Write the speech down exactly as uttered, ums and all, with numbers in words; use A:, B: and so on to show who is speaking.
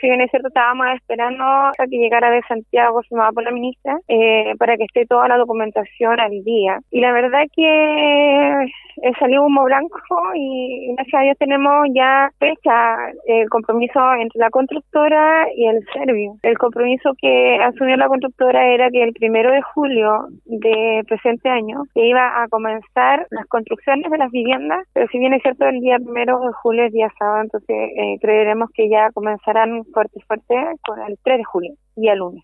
A: Si bien es cierto, estábamos esperando a que llegara de Santiago, firmada por la ministra, eh, para que esté toda la documentación al día. Y la verdad que eh, salió humo blanco y gracias a Dios tenemos ya fecha el compromiso entre la constructora y el Servio. El compromiso que asumió la constructora era que el primero de julio de presente año se iba a comenzar las construcciones de las viviendas, pero si bien es cierto, el día primero de julio es día sábado, entonces eh, creeremos que ya comenzarán fuerte, fuerte con el tres de julio, día lunes.